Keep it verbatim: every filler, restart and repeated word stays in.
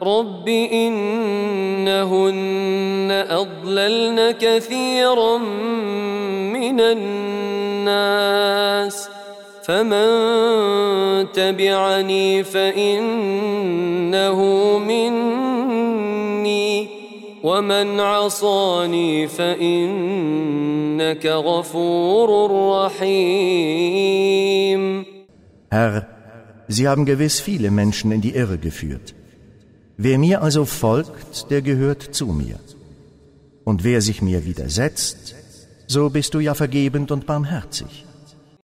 رب إنهن أضللن كثيرا من الناس فمن تبعني فإنه مني ومن عصاني فإنك غفور رحيم. Herr, Sie haben gewiss viele Menschen in die Irre geführt. Wer mir also folgt, der gehört zu mir. Und wer sich mir widersetzt, so bist du ja vergebend und barmherzig.